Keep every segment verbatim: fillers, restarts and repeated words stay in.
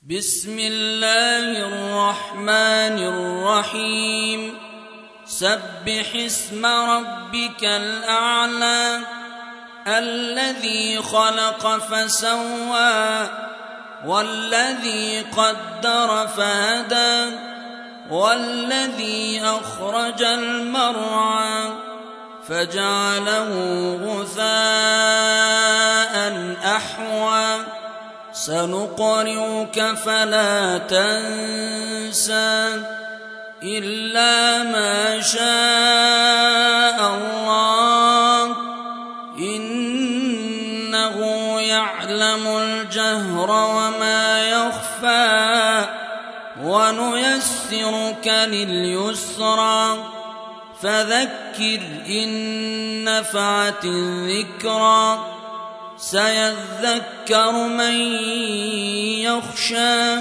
بسم الله الرحمن الرحيم سبح اسم ربك الأعلى الذي خلق فسوى والذي قدر فهدى والذي أخرج المرعى فجعله غثاء أحوى سنقرئك فلا تنسى إلا ما شاء الله إنه يعلم الجهر وما يخفى ونيسرك لليسرى فذكر إن نفعت الذكرى سيذكر من يخشى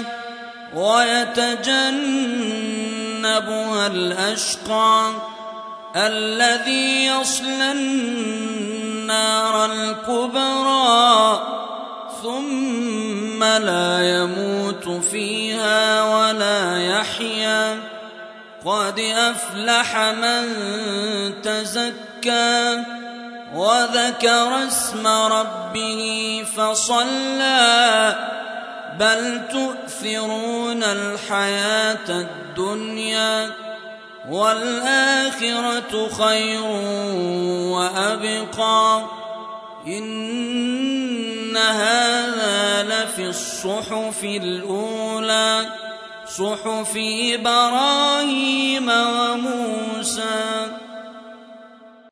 ويتجنبها الأشقى الذي يصلى النار الكبرى ثم لا يموت فيها ولا يحيا قد أفلح من تزكى وذكر اسم ربه فصلى بل تؤثرون الحياة الدنيا والآخرة خير وأبقى إن هذا لفي الصحف الأولى صحف إبراهيم وموسى